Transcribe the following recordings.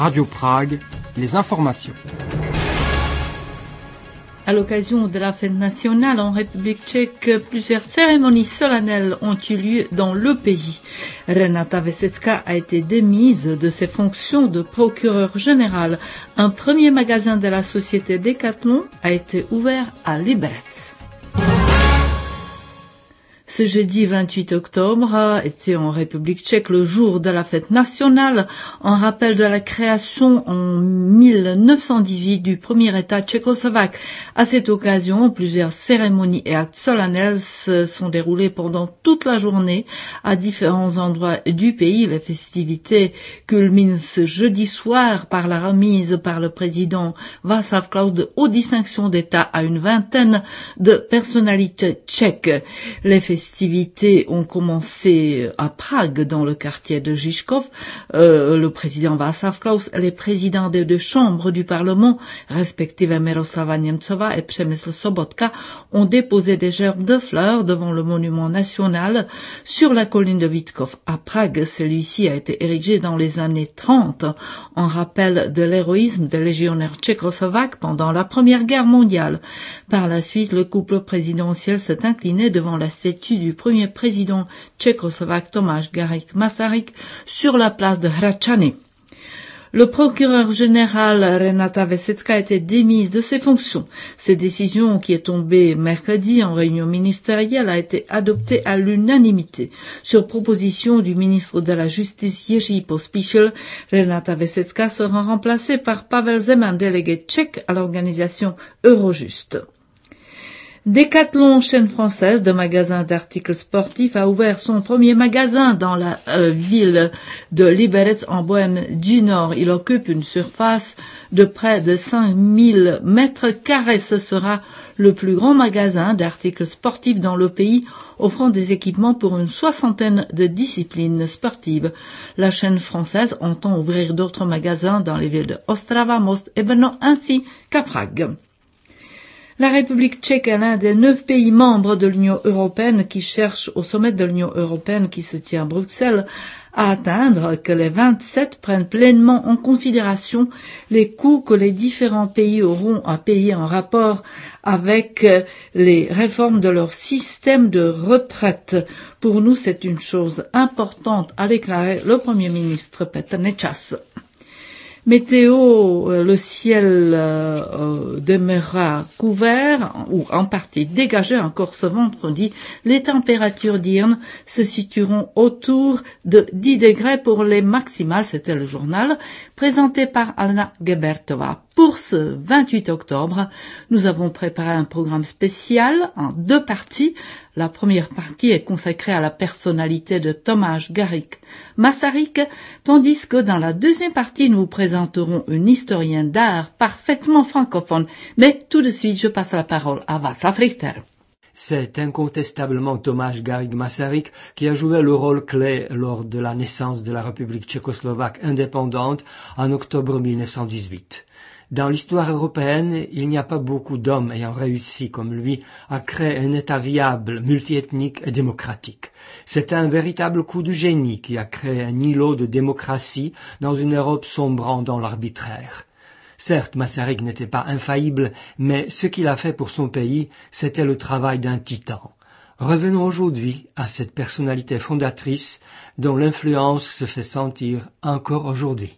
Radio Prague, les informations. À l'occasion de la fête nationale en République tchèque, plusieurs cérémonies solennelles ont eu lieu dans le pays. Renata Vesecka a été démise de ses fonctions de procureur général. Un premier magasin de la société Decathlon a été ouvert à Liberec. Ce jeudi 28 octobre était en République tchèque le jour de la fête nationale, en rappel de la création en 1918 du premier État tchécoslovaque. À cette occasion, plusieurs cérémonies et actes solennels se sont déroulés pendant toute la journée à différents endroits du pays. Les festivités culminent ce jeudi soir par la remise par le président Václav Klaus de hautes distinctions d'État à une vingtaine de personnalités tchèques. Les festivités ont commencé à Prague, dans le quartier de Žižkov. Le président Václav Klaus et les présidents des deux chambres du Parlement, respectivement Miroslava Němcová et Přemysl Sobotka, ont déposé des gerbes de fleurs devant le monument national sur la colline de Vítkov. À Prague, celui-ci a été érigé dans les années 30 en rappel de l'héroïsme des légionnaires tchécoslovaques pendant la Première Guerre mondiale. Par la suite, le couple présidentiel s'est incliné devant la statue du premier président tchécoslovaque Tomáš Garrigue Masaryk sur la place de Hradčany. Le procureur général Renata Vesecka a été démise de ses fonctions. Cette décision, qui est tombée mercredi en réunion ministérielle, a été adoptée à l'unanimité. Sur proposition du ministre de la Justice Jiří Pospíšil, Renata Vesecka sera remplacée par Pavel Zeman, délégué tchèque à l'organisation Eurojust. Decathlon, chaîne française de magasins d'articles sportifs, a ouvert son premier magasin dans la ville de Liberec en Bohême du Nord. Il occupe une surface de près de 5000 mètres carrés. Ce sera le plus grand magasin d'articles sportifs dans le pays, offrant des équipements pour une soixantaine de disciplines sportives. La chaîne française entend ouvrir d'autres magasins dans les villes de Ostrava, Most et Brno, ainsi qu'à Prague. La République tchèque est l'un des 9 pays membres de l'Union européenne qui cherchent au sommet de l'Union européenne qui se tient à Bruxelles à atteindre que les 27 prennent pleinement en considération les coûts que les différents pays auront à payer en rapport avec les réformes de leur système de retraite. Pour nous, c'est une chose importante, a déclaré le Premier ministre Petr Nečas. Météo, le ciel demeurera couvert ou en partie dégagé encore ce vendredi. Les températures diurnes se situeront autour de 10 degrés pour les maximales. C'était le journal présenté par Alena Gebertová. Pour ce 28 octobre, nous avons préparé un programme spécial en 2 parties. La première partie est consacrée à la personnalité de Tomáš Garrigue Masaryk, tandis que dans la deuxième partie, nous vous présenterons une historienne d'art parfaitement francophone. Mais tout de suite, je passe la parole à Václav Richter. C'est incontestablement Tomáš Garrigue Masaryk qui a joué le rôle clé lors de la naissance de la République tchécoslovaque indépendante en octobre 1918. Dans l'histoire européenne, il n'y a pas beaucoup d'hommes ayant réussi comme lui à créer un État viable, multiethnique et démocratique. C'est un véritable coup de génie qui a créé un îlot de démocratie dans une Europe sombrant dans l'arbitraire. Certes, Masaryk n'était pas infaillible, mais ce qu'il a fait pour son pays, c'était le travail d'un titan. Revenons aujourd'hui à cette personnalité fondatrice dont l'influence se fait sentir encore aujourd'hui.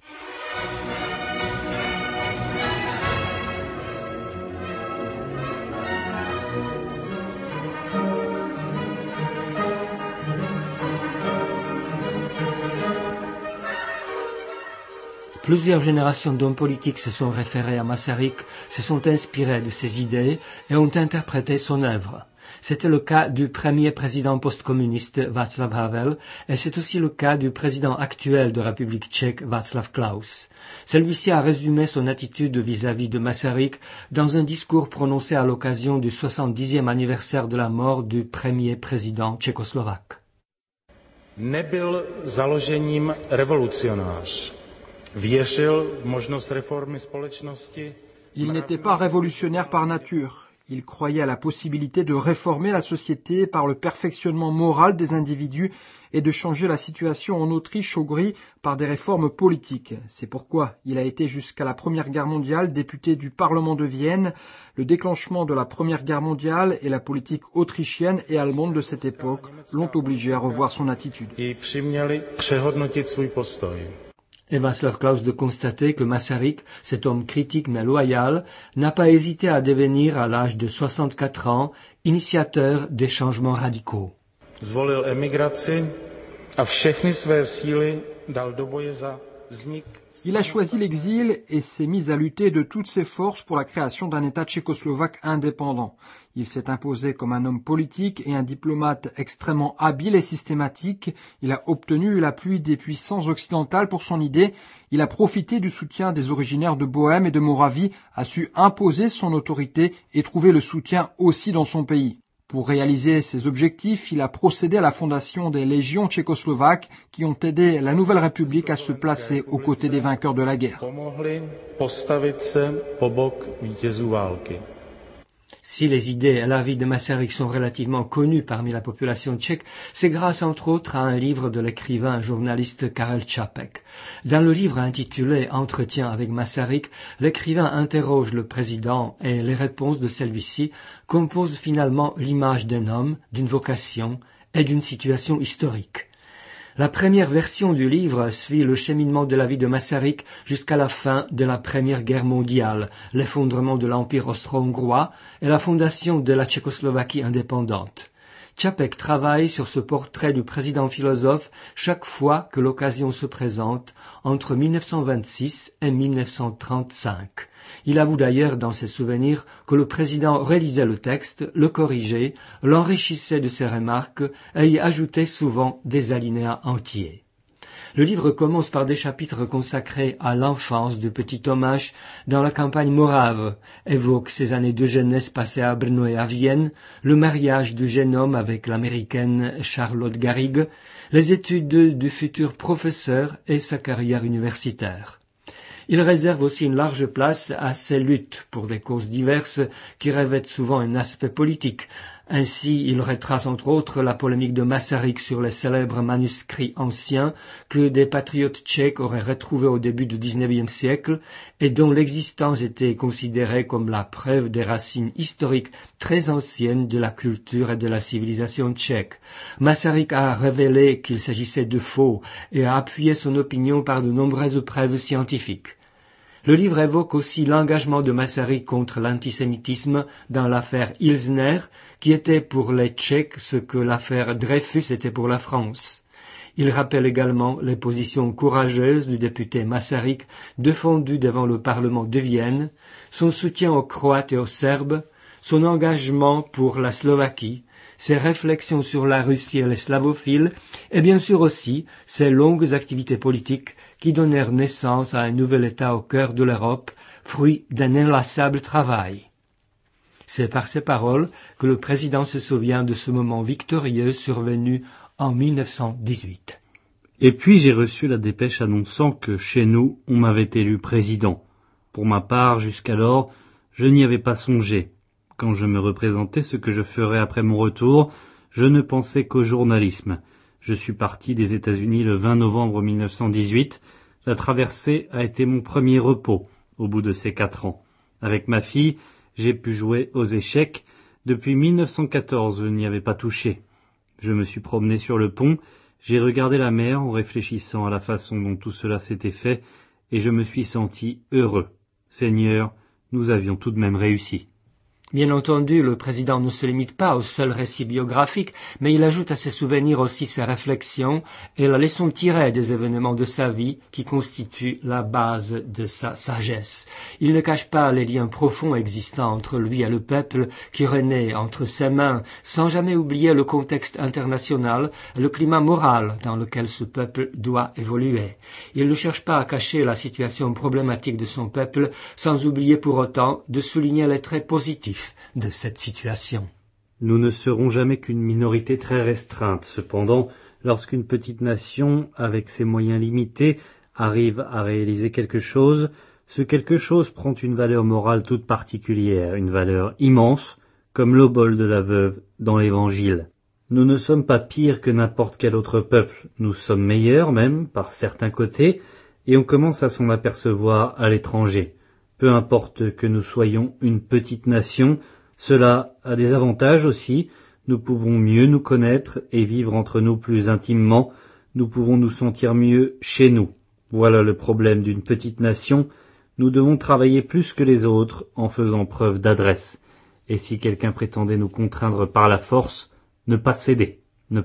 Plusieurs générations d'hommes politiques se sont référés à Masaryk, se sont inspirés de ses idées et ont interprété son œuvre. C'était le cas du premier président postcommuniste Václav Havel et c'est aussi le cas du président actuel de République tchèque Václav Klaus. Celui-ci a résumé son attitude vis-à-vis de Masaryk dans un discours prononcé à l'occasion du 70e anniversaire de la mort du premier président tchécoslovaque. Nebyl založením revolucionář. Věřil v možnost reformy společnosti. Il n'était pas révolutionnaire par nature. Il croyait à la possibilité de réformer la société par le perfectionnement moral des individus et de changer la situation en Autriche-Hongrie par des réformes politiques. C'est pourquoi il a été jusqu'à la Première Guerre mondiale député du Parlement de Vienne. Le déclenchement de la Première Guerre mondiale et la politique autrichienne et allemande de cette époque l'ont obligé à revoir son attitude. Et Václav Klaus de constater que Masaryk, cet homme critique mais loyal, n'a pas hésité à devenir, à l'âge de 64 ans, initiateur des changements radicaux. Zvolil emigraci a všechny své síly dal do boje za vznik. Il a choisi l'exil et s'est mis à lutter de toutes ses forces pour la création d'un État tchécoslovaque indépendant. Il s'est imposé comme un homme politique et un diplomate extrêmement habile et systématique. Il a obtenu l'appui des puissances occidentales pour son idée. Il a profité du soutien des originaires de Bohême et de Moravie, a su imposer son autorité et trouver le soutien aussi dans son pays. Pour réaliser ses objectifs, il a procédé à la fondation des légions tchécoslovaques qui ont aidé la Nouvelle République à se placer aux côtés des vainqueurs de la guerre. Si les idées et la vie de Masaryk sont relativement connues parmi la population tchèque, c'est grâce entre autres à un livre de l'écrivain et journaliste Karel Čapek. Dans le livre intitulé Entretien avec Masaryk, l'écrivain interroge le président et les réponses de celui-ci composent finalement l'image d'un homme, d'une vocation et d'une situation historique. La première version du livre suit le cheminement de la vie de Masaryk jusqu'à la fin de la Première Guerre mondiale, l'effondrement de l'Empire austro-hongrois et la fondation de la Tchécoslovaquie indépendante. Čapek travaille sur ce portrait du président philosophe chaque fois que l'occasion se présente entre 1926 et 1935. Il avoue d'ailleurs dans ses souvenirs que le président relisait le texte, le corrigeait, l'enrichissait de ses remarques et y ajoutait souvent des alinéas entiers. Le livre commence par des chapitres consacrés à l'enfance du petit Tomáš dans la campagne morave, évoque ses années de jeunesse passées à Brno et à Vienne, le mariage du jeune homme avec l'américaine Charlotte Garrigue, les études du futur professeur et sa carrière universitaire. Il réserve aussi une large place à ses luttes pour des causes diverses qui revêtent souvent un aspect politique. Ainsi, il retrace entre autres la polémique de Masaryk sur les célèbres manuscrits anciens que des patriotes tchèques auraient retrouvés au début du XIXe siècle et dont l'existence était considérée comme la preuve des racines historiques très anciennes de la culture et de la civilisation tchèque. Masaryk a révélé qu'il s'agissait de faux et a appuyé son opinion par de nombreuses preuves scientifiques. Le livre évoque aussi l'engagement de Masaryk contre l'antisémitisme dans l'affaire Ilzner, qui était pour les Tchèques ce que l'affaire Dreyfus était pour la France. Il rappelle également les positions courageuses du député Masaryk défendues devant le Parlement de Vienne, son soutien aux Croates et aux Serbes, son engagement pour la Slovaquie, ses réflexions sur la Russie et les slavophiles, et bien sûr aussi ses longues activités politiques qui donnèrent naissance à un nouvel État au cœur de l'Europe, fruit d'un inlassable travail. C'est par ces paroles que le président se souvient de ce moment victorieux survenu en 1918. Et puis j'ai reçu la dépêche annonçant que chez nous, on m'avait élu président. Pour ma part, jusqu'alors, je n'y avais pas songé. Quand je me représentais ce que je ferais après mon retour, je ne pensais qu'au journalisme. Je suis parti des États-Unis le 20 novembre 1918. La traversée a été mon premier repos au bout de ces 4 ans. Avec ma fille, j'ai pu jouer aux échecs. Depuis 1914, je n'y avais pas touché. Je me suis promené sur le pont, j'ai regardé la mer en réfléchissant à la façon dont tout cela s'était fait, et je me suis senti heureux. Seigneur, nous avions tout de même réussi. Bien entendu, le président ne se limite pas au seul récit biographique, mais il ajoute à ses souvenirs aussi ses réflexions et la leçon tirée des événements de sa vie qui constituent la base de sa sagesse. Il ne cache pas les liens profonds existants entre lui et le peuple qui renaît entre ses mains, sans jamais oublier le contexte international et le climat moral dans lequel ce peuple doit évoluer. Il ne cherche pas à cacher la situation problématique de son peuple, sans oublier pour autant de souligner les traits positifs de cette situation. Nous ne serons jamais qu'une minorité très restreinte. Cependant, lorsqu'une petite nation, avec ses moyens limités, arrive à réaliser quelque chose, ce quelque chose prend une valeur morale toute particulière, une valeur immense, comme l'obole de la veuve dans l'Évangile. Nous ne sommes pas pires que n'importe quel autre peuple, nous sommes meilleurs même, par certains côtés, et on commence à s'en apercevoir à l'étranger. Peu importe que nous soyons une petite nation, cela a des avantages aussi, nous pouvons mieux nous connaître et vivre entre nous plus intimement, nous pouvons nous sentir mieux chez nous. Voilà le problème d'une petite nation, nous devons travailler plus que les autres en faisant preuve d'adresse. Et si quelqu'un prétendait nous contraindre par la force, ne pas céder,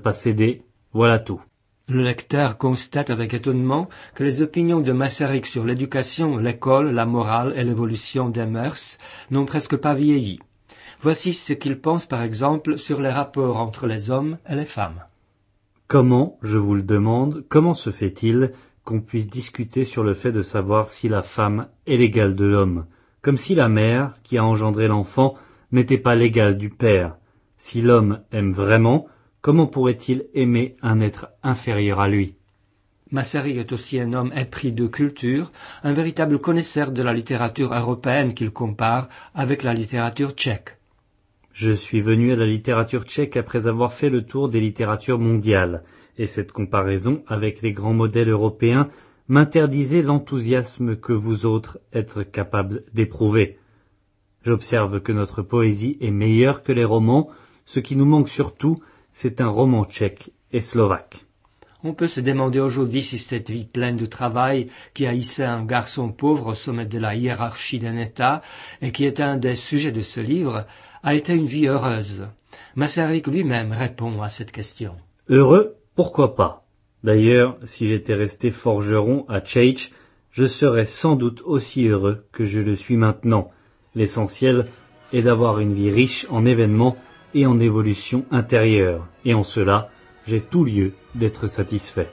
voilà tout. Le lecteur constate avec étonnement que les opinions de Masaryk sur l'éducation, l'école, la morale et l'évolution des mœurs n'ont presque pas vieilli. Voici ce qu'il pense par exemple sur les rapports entre les hommes et les femmes. Comment, je vous le demande, comment se fait-il qu'on puisse discuter sur le fait de savoir si la femme est l'égale de l'homme, comme si la mère, qui a engendré l'enfant, n'était pas l'égale du père? Si l'homme aime vraiment, comment pourrait-il aimer un être inférieur à lui? Masaryk est aussi un homme épris de culture, un véritable connaisseur de la littérature européenne qu'il compare avec la littérature tchèque. Je suis venu à la littérature tchèque après avoir fait le tour des littératures mondiales, et cette comparaison avec les grands modèles européens m'interdisait l'enthousiasme que vous autres êtes capables d'éprouver. J'observe que notre poésie est meilleure que les romans, ce qui nous manque surtout, c'est un roman tchèque et slovaque. On peut se demander aujourd'hui si cette vie pleine de travail qui a hissé un garçon pauvre au sommet de la hiérarchie d'un État et qui est un des sujets de ce livre a été une vie heureuse. Masaryk lui-même répond à cette question. Heureux, pourquoi pas? D'ailleurs, si j'étais resté forgeron à Tchétch, je serais sans doute aussi heureux que je le suis maintenant. L'essentiel est d'avoir une vie riche en événements et en évolution intérieure, et en cela, j'ai tout lieu d'être satisfait.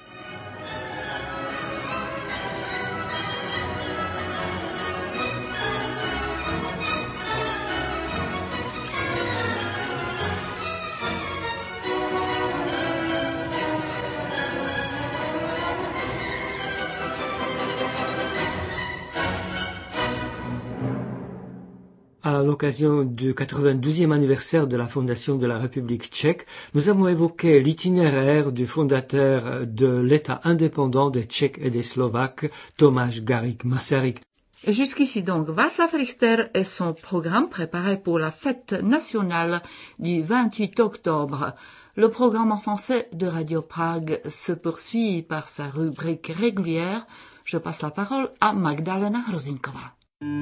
À l'occasion du 92e anniversaire de la fondation de la République tchèque, nous avons évoqué l'itinéraire du fondateur de l'État indépendant des Tchèques et des Slovaques, Tomáš Garrigue Masaryk. Jusqu'ici donc Václav Richter et son programme préparé pour la fête nationale du 28 octobre. Le programme en français de Radio Prague se poursuit par sa rubrique régulière. Je passe la parole à Magdalena Hrozinková.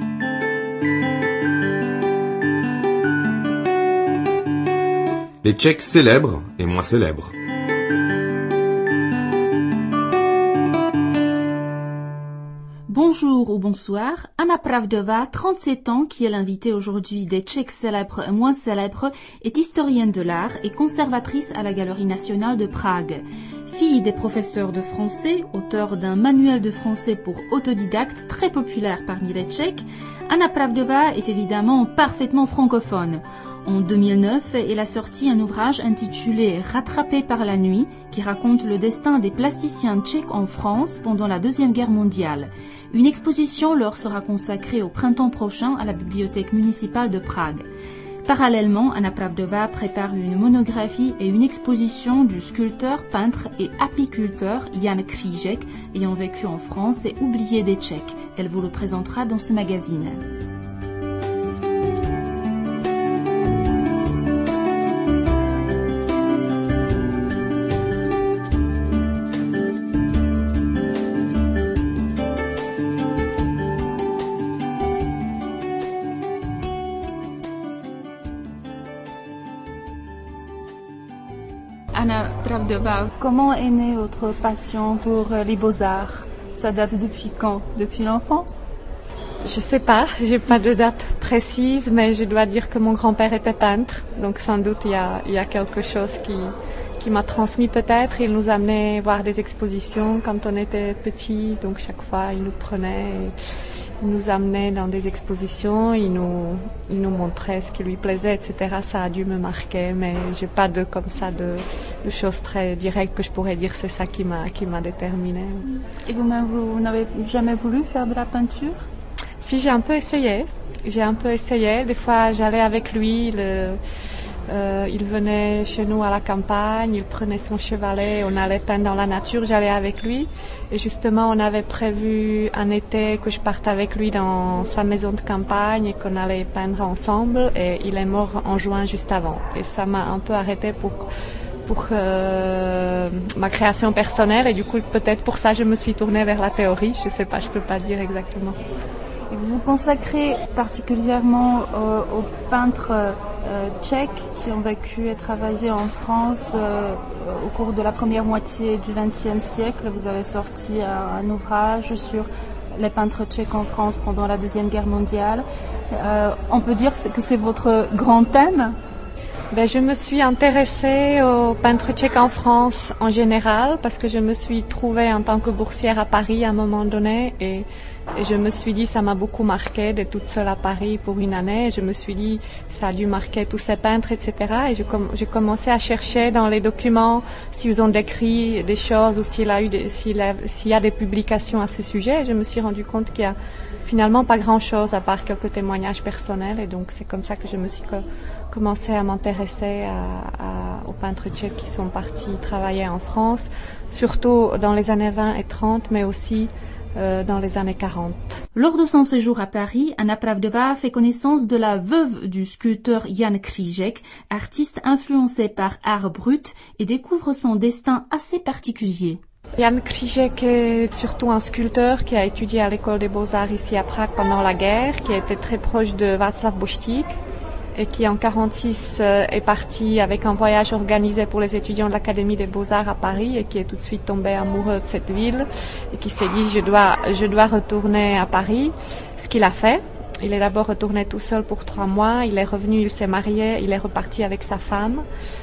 Les Tchèques célèbres et moins célèbres. Bonjour ou bonsoir, Anna Pravdová, 37 ans, qui est l'invitée aujourd'hui des Tchèques célèbres et moins célèbres, est historienne de l'art et conservatrice à la Galerie nationale de Prague. Fille des professeurs de français, auteure d'un manuel de français pour autodidactes très populaire parmi les Tchèques, Anna Pravdová est évidemment parfaitement francophone. En 2009, elle a sorti un ouvrage intitulé « Rattrapé par la nuit » qui raconte le destin des plasticiens tchèques en France pendant la Deuxième Guerre mondiale. Une exposition leur sera consacrée au printemps prochain à la bibliothèque municipale de Prague. Parallèlement, Anna Pravdová prépare une monographie et une exposition du sculpteur, peintre et apiculteur Jan Křížek, ayant vécu en France et oublié des Tchèques. Elle vous le présentera dans ce magazine. Anna Pravdová, comment est née votre passion pour les beaux-arts? Ça date depuis quand? Depuis l'enfance? Je sais pas, j'ai pas de date précise, mais je dois dire que mon grand-père était peintre, donc sans doute il y a quelque chose qui m'a transmis peut-être. Il nous amenait voir des expositions quand on était petits, donc chaque fois il nous prenait nous amenait dans des expositions, il nous montrait ce qui lui plaisait, etc. Ça a dû me marquer, mais j'ai pas de choses très directes que je pourrais dire c'est ça qui m'a déterminée. Et vous-même, vous n'avez jamais voulu faire de la peinture? Si, j'ai un peu essayé. Des fois, j'allais avec lui. Il venait chez nous à la campagne, il prenait son chevalet, on allait peindre dans la nature, j'allais avec lui. Et justement, on avait prévu un été que je parte avec lui dans sa maison de campagne et qu'on allait peindre ensemble. Et il est mort en juin juste avant. Et ça m'a un peu arrêtée pour ma création personnelle. Et du coup, peut-être pour ça, je me suis tournée vers la théorie. Je sais pas, je peux pas dire exactement. Vous vous consacrez particulièrement aux peintres tchèques qui ont vécu et travaillé en France au cours de la première moitié du XXe siècle. Vous avez sorti un ouvrage sur les peintres tchèques en France pendant la Deuxième Guerre mondiale. On peut dire que c'est votre grand thème? Je me suis intéressée aux peintres tchèques en France en général parce que je me suis trouvée en tant que boursière à Paris à un moment donné et je me suis dit ça m'a beaucoup marqué d'être toute seule à Paris pour une année. Je me suis dit ça a dû marquer tous ces peintres, etc. Et j'ai commencé à chercher dans les documents s'ils ont décrit des choses ou s'il y a des publications à ce sujet. Et je me suis rendu compte qu'il y a finalement pas grand-chose à part quelques témoignages personnels. Et donc c'est comme ça que je me suis commencé à m'intéresser aux peintres tchèques qui sont partis travailler en France, surtout dans les années 20 et 30, mais aussi dans les années 40. Lors de son séjour à Paris, Anna Pravdová fait connaissance de la veuve du sculpteur Jan Křížek, artiste influencé par art brut, et découvre son destin assez particulier. Jan Křížek est surtout un sculpteur qui a étudié à l'école des Beaux-Arts ici à Prague pendant la guerre, qui était très proche de Václav Boštík et qui en 1946 est parti avec un voyage organisé pour les étudiants de l'Académie des Beaux-Arts à Paris et qui est tout de suite tombé amoureux de cette ville et qui s'est dit je dois retourner à Paris, ce qu'il a fait. Il est d'abord retourné tout seul pour 3 mois, il est revenu, il s'est marié, il est reparti avec sa femme.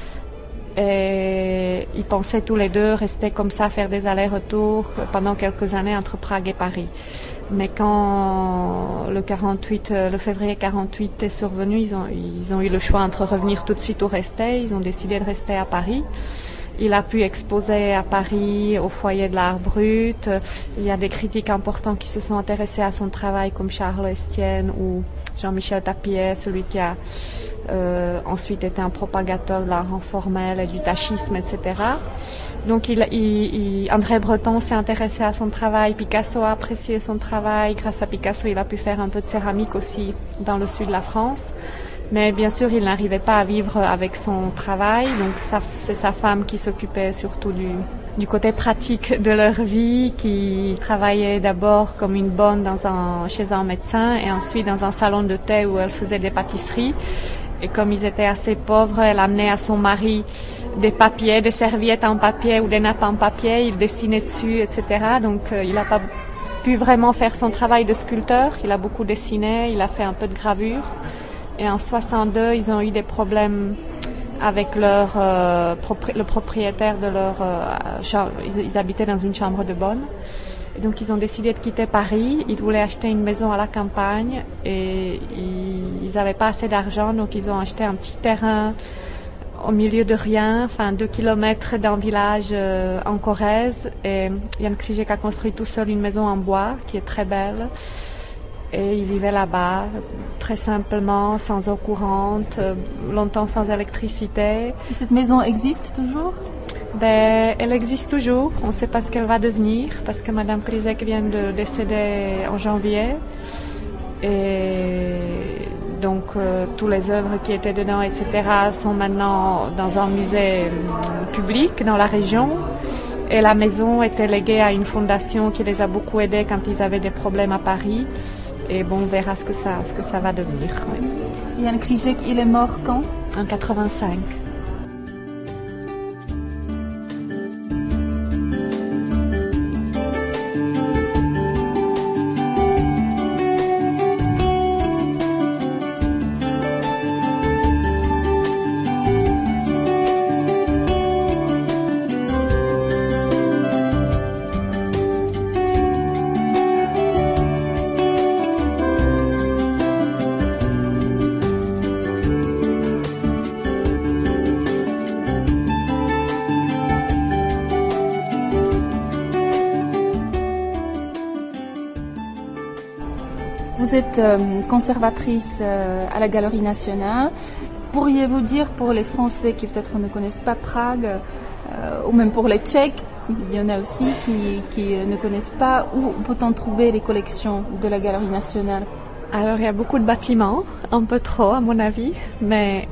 Et ils pensaient tous les deux rester comme ça, faire des allers-retours pendant quelques années entre Prague et Paris. Mais quand le février 48 est survenu, ils ont eu le choix entre revenir tout de suite ou rester. Ils ont décidé de rester à Paris. Il a pu exposer à Paris, au foyer de l'art brut. Il y a des critiques importants qui se sont intéressés à son travail, comme Charles Estienne ou Jean-Michel Tapiet, celui qui a ensuite été un propagateur de l'art informel et du tachisme, etc. Donc André Breton s'est intéressé à son travail, Picasso a apprécié son travail. Grâce à Picasso, il a pu faire un peu de céramique aussi dans le sud de la France. Mais bien sûr, il n'arrivait pas à vivre avec son travail, donc c'est sa femme qui s'occupait surtout du côté pratique de leur vie, qui travaillait d'abord comme une bonne chez un médecin et ensuite dans un salon de thé où elle faisait des pâtisseries. Et comme ils étaient assez pauvres, elle amenait à son mari des papiers, des serviettes en papier ou des nappes en papier, il dessinait dessus, etc. Donc il n'a pas pu vraiment faire son travail de sculpteur, il a beaucoup dessiné, il a fait un peu de gravure. Et en 62, ils ont eu des problèmes avec le propriétaire de leur chambre. Ils habitaient dans une chambre de bonne. Et donc ils ont décidé de quitter Paris. Ils voulaient acheter une maison à la campagne et ils n'avaient pas assez d'argent, donc ils ont acheté un petit terrain au milieu de rien, 2 kilomètres d'un village en Corrèze. Et Jan Křížek a construit tout seul une maison en bois qui est très belle. Et il vivait là-bas, très simplement, sans eau courante, longtemps sans électricité. Et cette maison existe toujours? Elle existe toujours. On ne sait pas ce qu'elle va devenir, parce que Madame Křížek vient de décéder en janvier. Et donc, toutes les œuvres qui étaient dedans, etc., sont maintenant dans un musée public dans la région. Et la maison était léguée à une fondation qui les a beaucoup aidés quand ils avaient des problèmes à Paris. Et bon, on verra ce que ça va devenir. Oui. Jan Křížek, il est mort quand? En 85. Vous êtes conservatrice à la Galerie nationale. Pourriez-vous dire pour les Français qui peut-être ne connaissent pas Prague, ou même pour les Tchèques, il y en a aussi qui ne connaissent pas, où peut-on trouver les collections de la Galerie nationale? Alors il y a beaucoup de bâtiments, un peu trop à mon avis, mais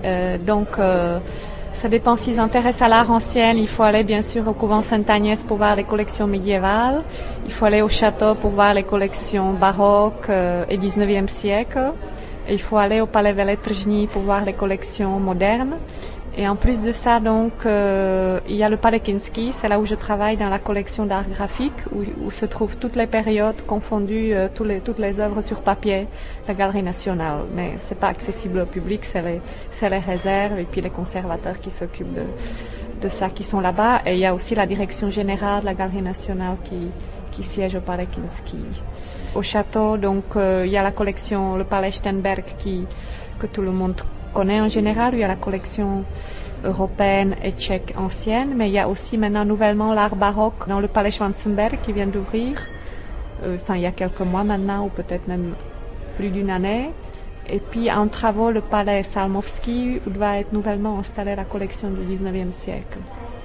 ça dépend s'ils s'intéressent à l'art ancien. Il faut aller bien sûr au couvent Sainte-Agnès pour voir les collections médiévales. Il faut aller au château pour voir les collections baroques et 19e siècle. Et il faut aller au palais Veletržní pour voir les collections modernes. Et en plus de ça, donc, il y a le palais Kinský, c'est là où je travaille dans la collection d'art graphique, où se trouvent toutes les périodes confondues, toutes les œuvres sur papier, la Galerie nationale. Mais c'est pas accessible au public, c'est les réserves et puis les conservateurs qui s'occupent de ça, qui sont là-bas. Et il y a aussi la direction générale de la Galerie nationale qui siège au palais Kinský. Au château, donc, il y a la collection, le palais Sternberg que tout le monde connaît en général. Il y a la collection européenne et tchèque ancienne, mais il y a aussi maintenant nouvellement l'art baroque dans le palais Schwarzenberg qui vient d'ouvrir, il y a quelques mois maintenant, ou peut-être même plus d'une année. Et puis en travaux le palais Salmovský, où va être nouvellement installée la collection du 19e siècle.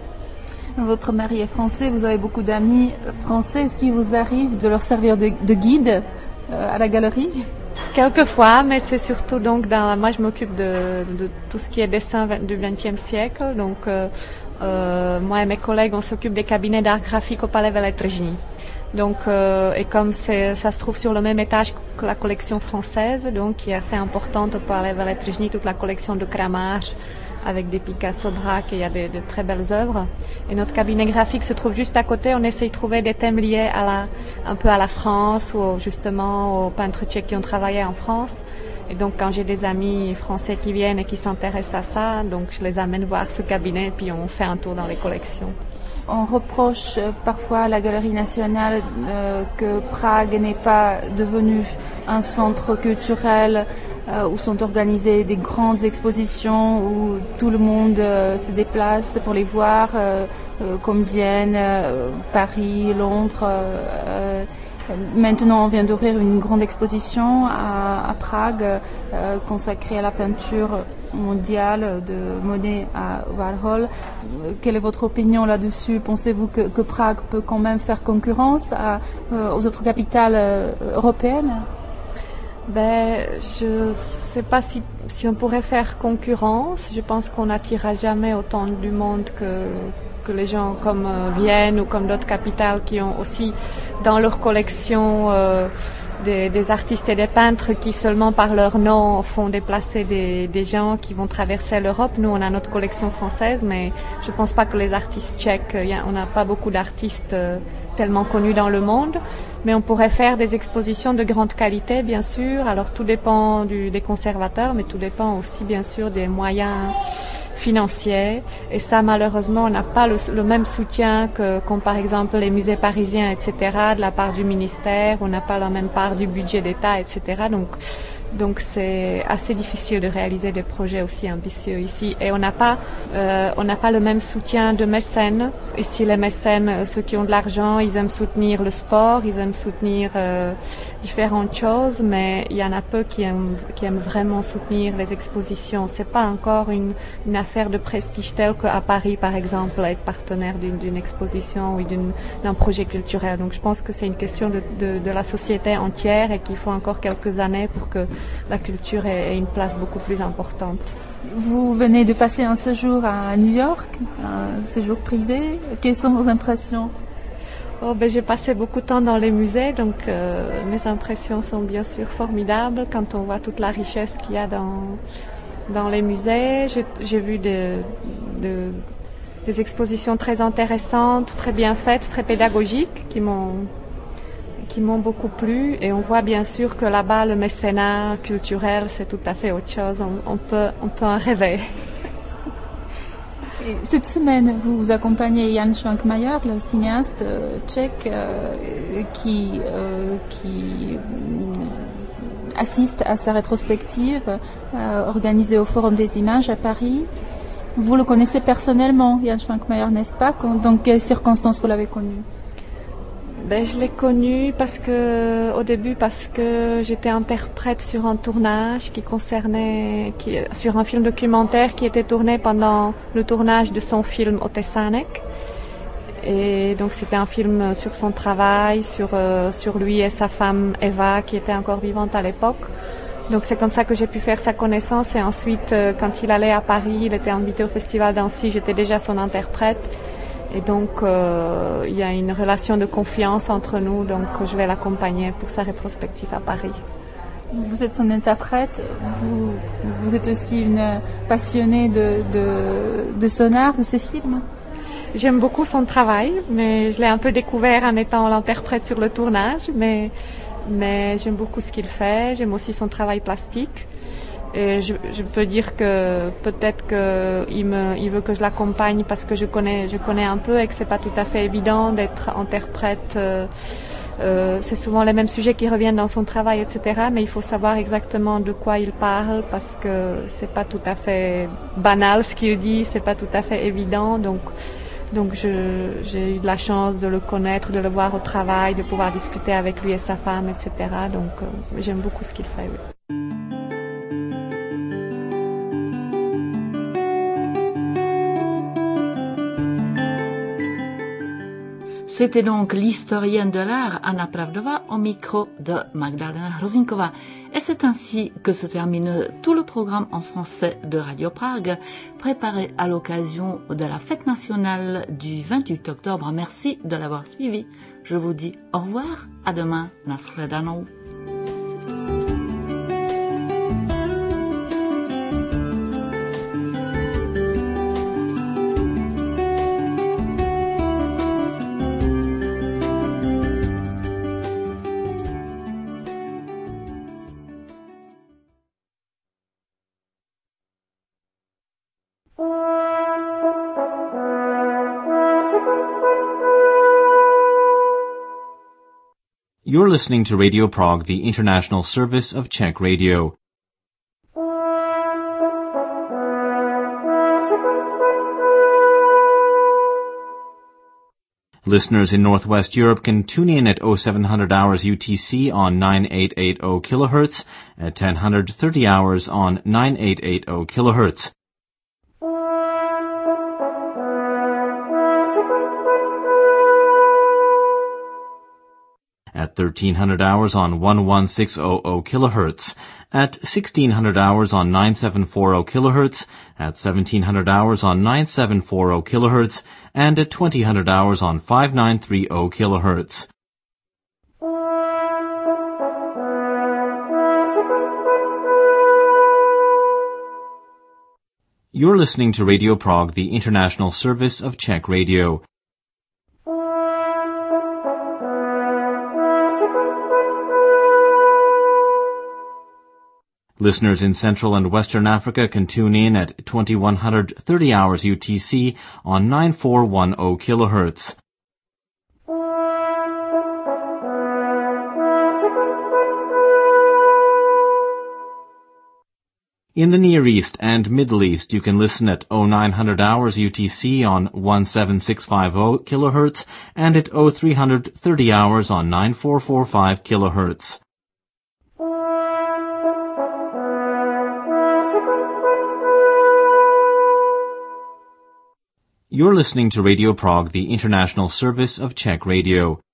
Votre mari est français, vous avez beaucoup d'amis français. Est-ce qu'il vous arrive de leur servir de guide à la galerie? Quelquefois, mais c'est surtout donc moi je m'occupe de tout ce qui est dessin du XXe siècle. Donc moi et mes collègues on s'occupe des cabinets d'art graphique au palais Veletržní. Donc et comme ça se trouve sur le même étage que la collection française, donc qui est assez importante au palais Veletržní, toute la collection de Kramář avec des Picasso, Braque, et il y a de très belles œuvres. Et notre cabinet graphique se trouve juste à côté. On essaye de trouver des thèmes liés un peu à la France ou justement aux peintres tchèques qui ont travaillé en France. Et donc quand j'ai des amis français qui viennent et qui s'intéressent à ça, donc je les amène voir ce cabinet et puis on fait un tour dans les collections. On reproche parfois à la Galerie nationale que Prague n'est pas devenue un centre culturel où sont organisées des grandes expositions où tout le monde se déplace pour les voir, comme Vienne, Paris, Londres. Maintenant, on vient d'ouvrir une grande exposition à Prague consacrée à la peinture mondiale de Monet à Warhol. Quelle est votre opinion là-dessus? Pensez-vous que Prague peut quand même faire concurrence aux autres capitales européennes? Je sais pas si on pourrait faire concurrence. Je pense qu'on n'attirera jamais autant du monde que les gens comme Vienne ou comme d'autres capitales qui ont aussi dans leur collection des artistes et des peintres qui seulement par leur nom font déplacer des gens qui vont traverser l'Europe. Nous, on a notre collection française, mais je pense pas que les artistes tchèques, on n'a pas beaucoup d'artistes tellement connus dans le monde. Mais on pourrait faire des expositions de grande qualité, bien sûr. Alors tout dépend des conservateurs, mais tout dépend aussi, bien sûr, des moyens financiers. Et ça, malheureusement, on n'a pas le même soutien qu'ont par exemple les musées parisiens, etc., de la part du ministère. On n'a pas la même part du budget d'État, etc. Donc c'est assez difficile de réaliser des projets aussi ambitieux ici. Et on n'a pas le même soutien de mécènes. Ici, les mécènes, ceux qui ont de l'argent, ils aiment soutenir le sport, ils aiment soutenir différentes choses, mais il y en a peu qui aiment vraiment soutenir les expositions. C'est pas encore une affaire de prestige telle qu'à Paris, par exemple, être partenaire d'une exposition ou d'un projet culturel. Donc je pense que c'est une question de la société entière et qu'il faut encore quelques années pour que la culture ait une place beaucoup plus importante. Vous venez de passer un séjour à New York, un séjour privé. Quelles sont vos impressions? J'ai passé beaucoup de temps dans les musées, donc mes impressions sont bien sûr formidables quand on voit toute la richesse qu'il y a dans les musées. J'ai vu des expositions très intéressantes, très bien faites, très pédagogiques, qui m'ont beaucoup plu. Et on voit bien sûr que là-bas, le mécénat culturel, c'est tout à fait autre chose. On peut en rêver. Et cette semaine, vous accompagnez Jan Švankmajer, le cinéaste tchèque, qui assiste à sa rétrospective organisée au Forum des Images à Paris. Vous le connaissez personnellement, Jan Švankmajer, n'est-ce pas? Dans quelles circonstances vous l'avez connu? Je l'ai connu au début parce que j'étais interprète sur un tournage sur un film documentaire qui était tourné pendant le tournage de son film Otesanek. Et donc c'était un film sur son travail, sur lui et sa femme Eva qui était encore vivante à l'époque. Donc c'est comme ça que j'ai pu faire sa connaissance et ensuite quand il allait à Paris, il était invité au festival d'Annecy, j'étais déjà son interprète. Et donc, il y a une relation de confiance entre nous, donc je vais l'accompagner pour sa rétrospective à Paris. Vous êtes son interprète, vous êtes aussi une passionnée de son art, de ses films? J'aime beaucoup son travail, mais je l'ai un peu découvert en étant l'interprète sur le tournage, mais j'aime beaucoup ce qu'il fait, j'aime aussi son travail plastique. Et je peux dire que peut-être il veut que je l'accompagne parce que je connais un peu et que c'est pas tout à fait évident d'être interprète. C'est souvent les mêmes sujets qui reviennent dans son travail, etc. Mais il faut savoir exactement de quoi il parle parce que c'est pas tout à fait banal ce qu'il dit, c'est pas tout à fait évident. Donc j'ai eu de la chance de le connaître, de le voir au travail, de pouvoir discuter avec lui et sa femme, etc. Donc j'aime beaucoup ce qu'il fait. Oui. C'était donc l'historienne de l'art Anna Pravdová au micro de Magdalena Hrozinkova. Et c'est ainsi que se termine tout le programme en français de Radio Prague, préparé à l'occasion de la fête nationale du 28 octobre. Merci de l'avoir suivi. Je vous dis au revoir, à demain, Nashledanou. You're listening to Radio Prague, the international service of Czech Radio. Listeners in Northwest Europe can tune in at 0700 hours UTC on 9880 kHz, at 1030 hours on 9880 kHz. At 1300 hours on 11600 kHz, at 1600 hours on 9740 kHz, at 1700 hours on 9740 kHz, and at 2000 hours on 5930 kHz. You're listening to Radio Prague, the international service of Czech Radio. Listeners in Central and Western Africa can tune in at 2130 hours UTC on 9410 kHz. In the Near East and Middle East, you can listen at 0900 hours UTC on 17650 kHz and at 0330 hours on 9445 kHz. You're listening to Radio Prague, the international service of Czech Radio.